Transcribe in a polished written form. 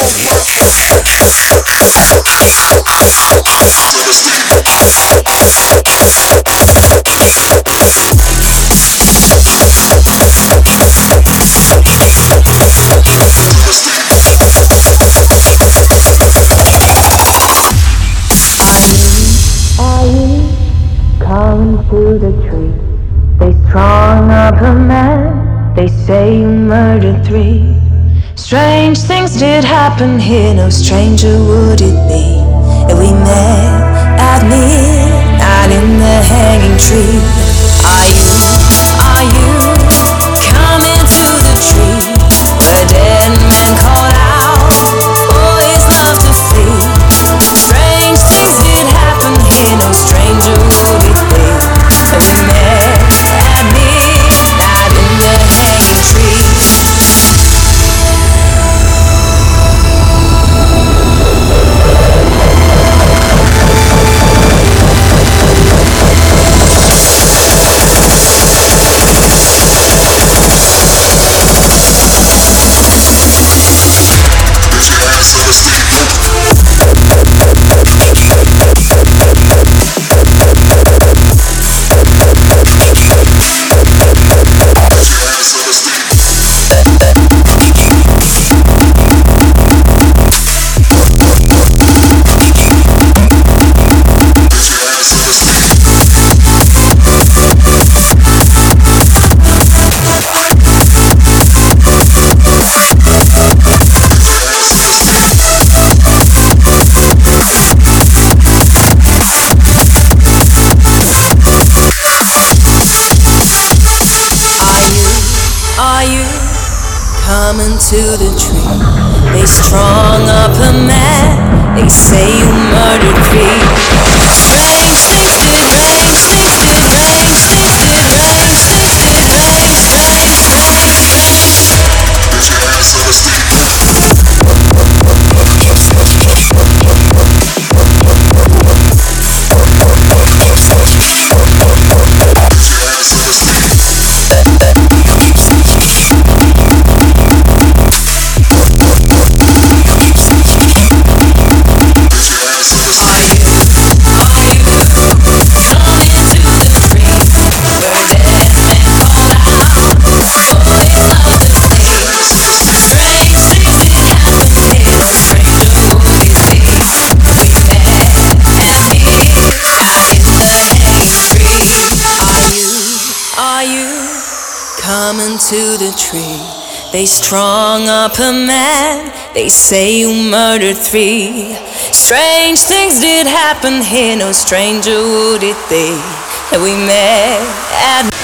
Are you coming to the tree? They strung up a man, they say you murdered three. Strange things did happen here, no stranger would it be if we met at midnight in the hanging tree. Are you coming to the tree? The dead man called out for his love to flee. Strange things did happen here, no stranger would it be if we met at midnight in the hanging tree. Are you coming to the tree? They strung up a man, they say you murdered three. Strange things did rain, things did rain, things did rain, things did rain, Put your hands on the street. Are you coming to the tree? They strung up a man, they say you murdered three. Strange things did happen here, no stranger would it be that we met at